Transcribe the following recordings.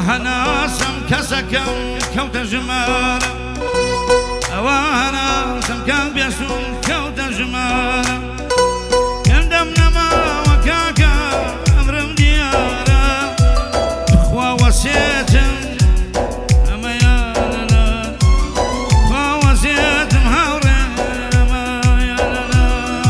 هەناسم کەسەکەم کەوتە ژمارە ئەوە هەناسم کە بێسوون کەوتە ژمارە هێندەم نەماوە کاکە ئەمرم دیارە خوا وەسێتم ئەمە یادەنا خوا وەسێتم هاوڕێ ئەمە یادەنا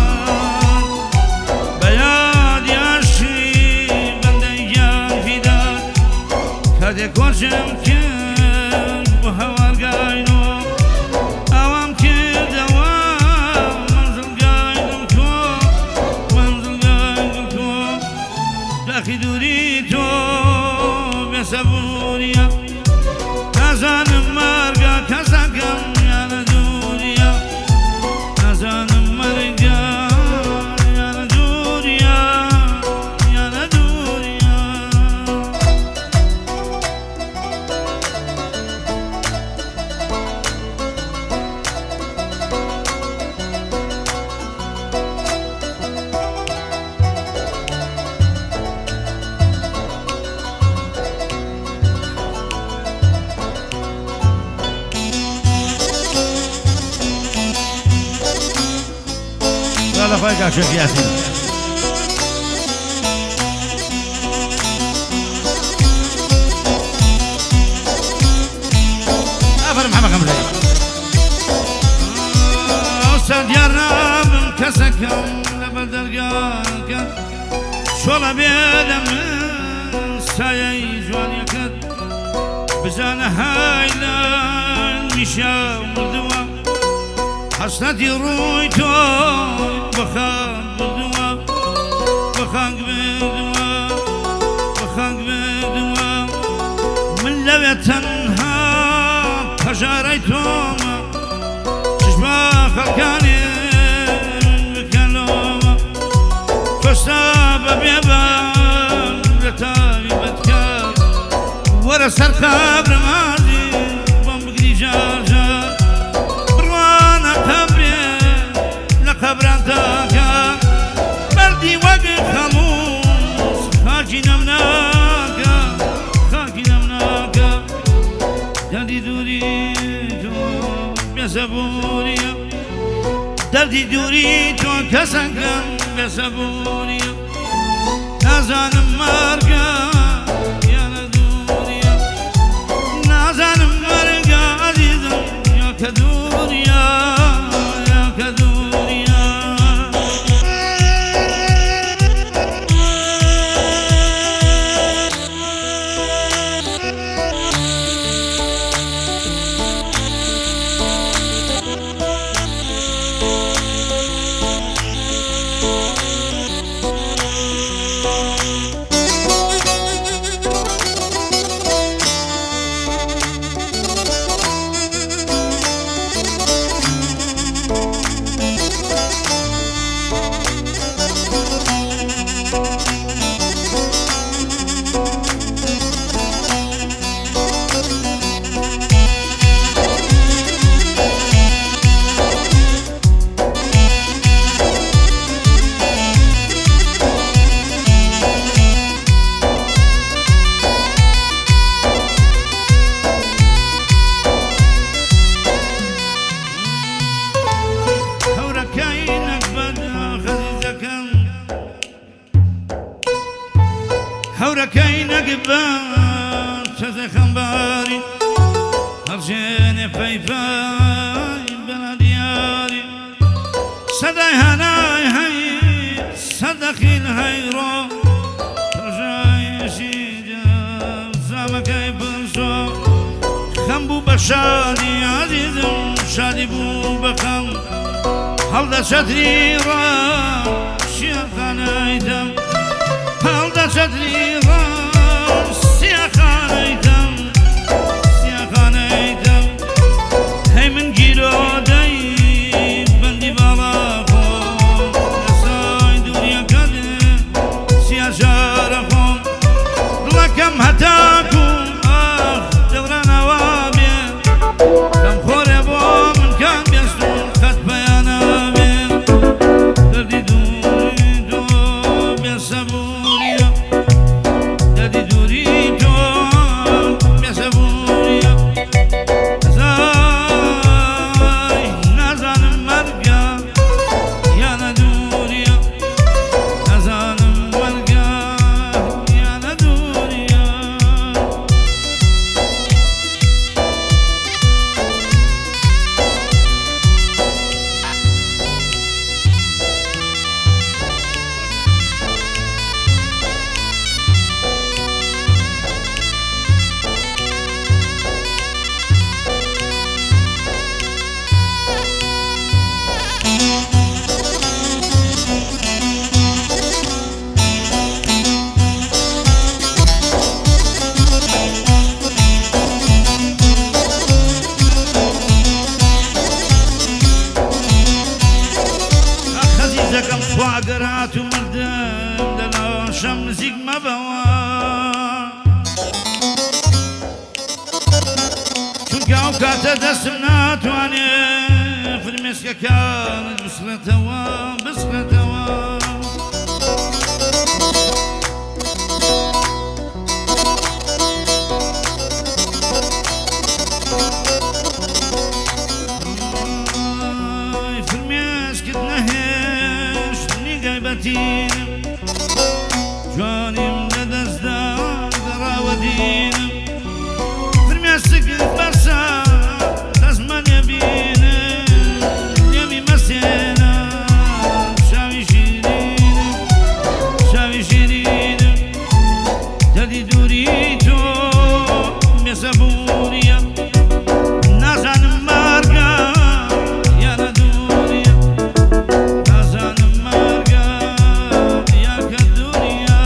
بە یادی عەشقی بەندەی گیان فیدان کاتێک کۆچم کرد بۆ هەوارگاینەوە ئەوام کردەوە منزڵگاینم تۆ منزڵگاینم تۆ داخی دووری تۆ بێسەبووریە نازانم مەرگە کەسەکەم یانە دووریە نازانم مەرگە یانە دووریە یانە دووریە لا فايقة شيخ ياسين أفر محمد خمسة أستاذ يارنا من كسكم لبدرقاك شولا بيدا من سايا جوان يكد بزانا هايلا مشا مردوا حسنتي روي توي بخاك بدوا بخاك بدوا بخاك بدوا من لو تنها تجاري توما تشبه خلقاني بكلوما فستاب بيبان لتابي بتكار ورا سرقاب رمادي بمبقري جار خبران تاكا بردي وقت خموس خاكي نمناكا خاكي نمناكا دردي دوريتو بسبوريا دردي دوريتو كسنكم بسبوريا نازانم ماركا يا دوريا نازانم ماركا عزيزم يا كدوريا يا كدوريا هوركينا قبان شذا خنباري هرجيني فايفاي بلا دياري صداي هناي هاي صدقي الهيرو رجاي شيدا زامك يبنسو خنبو بشادي عزيز شادي بو بخم هلدا شتري را شيخانا يدم هلدا شتري را سيخانا يدم سيخانا يدم هي من جيلو داي بندي بالاخو يساي دنيا كده سياشارخو لكم هتاكم اخ دوران وابي كم خوري بو من كان بيسون خد بيانا بي دردي دوري دو بيسابوريا دەستم ناتوانێ فرمێسکەکان بسڕێتەوە بسڕێتەوە فرمێسکت نەهێش نیگایبەتینم جوانیم لە دەستدا دەڕاوەدینم فرمێسکت بەرسە دەزمەنێ بینم لێمی مەسێنە شاوی شیرینم دەردی دووری تۆ بێسەبووریە نازانم مارگە یانە دووریە نازانم مارگە یاکە دووریە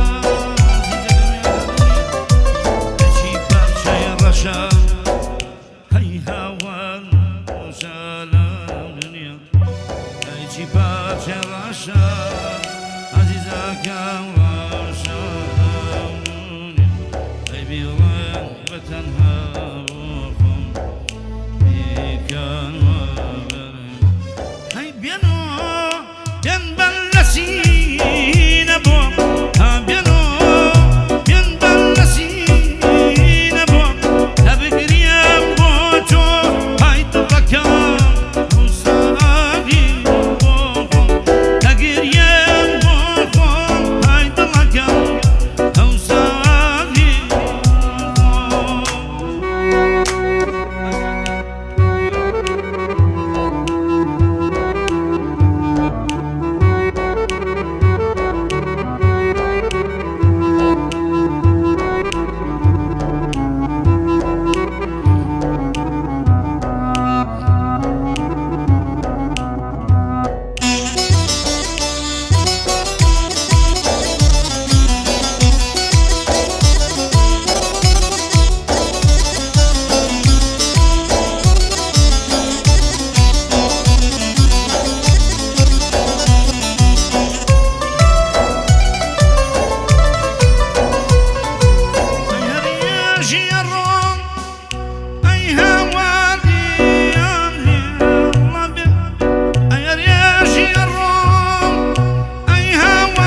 هەچی پارچەی ڕەشە هەی هاوار ڕۆژە لەم دنیا هەیچی پارچەی ڕەشە عەزیزەکەم ڕەشە لەم دنیا هەی بیڵێن بەتەنها بۆ خۆم بیکەنەوە بەرم هەی بێنەوە بێن بەر لە سینە بۆم ها بێنەوە بێن بەر لە سینە بۆم هە بگریم بۆ تۆ های دڵەکەم هەوسەڵی بۆ خۆم هە گریم بۆ خۆم های دڵەکەم هەوسەڵی بۆ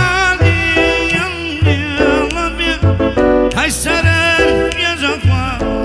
Hay seren,